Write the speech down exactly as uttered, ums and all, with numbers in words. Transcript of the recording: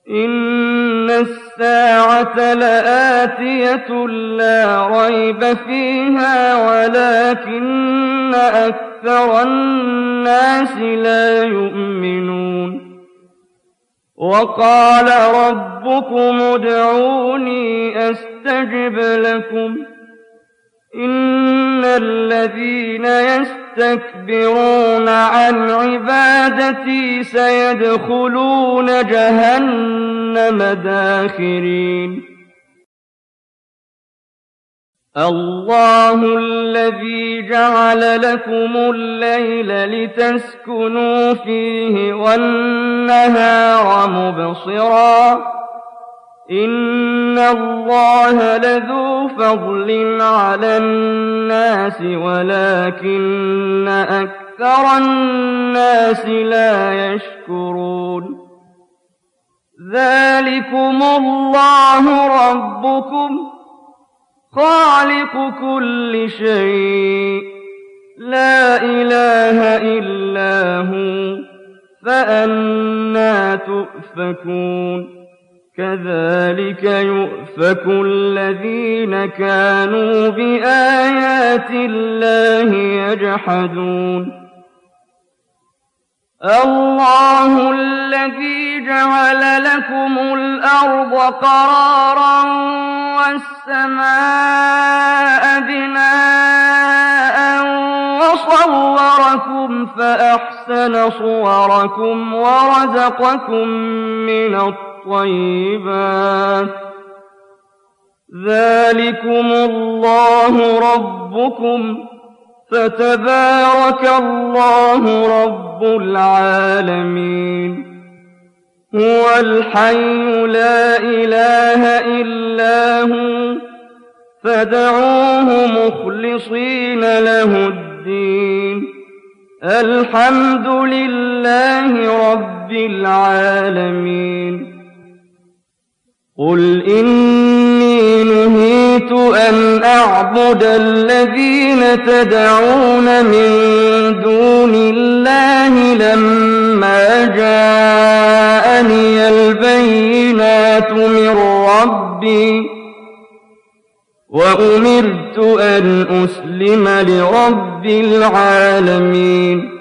إن الساعة لآتية لا ريب فيها ولكن أكثر الناس لا يؤمنون وقال ربكم ادعوني أستجب لكم إن الذين يستكبرون عن عبادتي سيدخلون جهنم داخرين الله الذي جعل لكم الليل لتسكنوا فيه والنهار مبصرا إن الله لذو فضل على الناس ولكن أكثر الناس لا يشكرون ذلكم الله ربكم خالق كل شيء لا إله إلا هو فأنى تؤفكون كذلك يؤفك الذين كانوا بآيات الله يجحدون الله الذي جعل لكم الأرض قرارا والسماء بناء وصوركم فأحسن صوركم ورزقكم من الطيبات ذلكم الله ربكم فتبارك الله رب العالمين هو الحي لا إله إلا هو فادعوه مخلصين له الدين الحمد لله رب العالمين قل إني نهيت أن أعبد الذين تدعون من دون الله لما جاءني البينات من ربي وأمرت أن أسلم لرب العالمين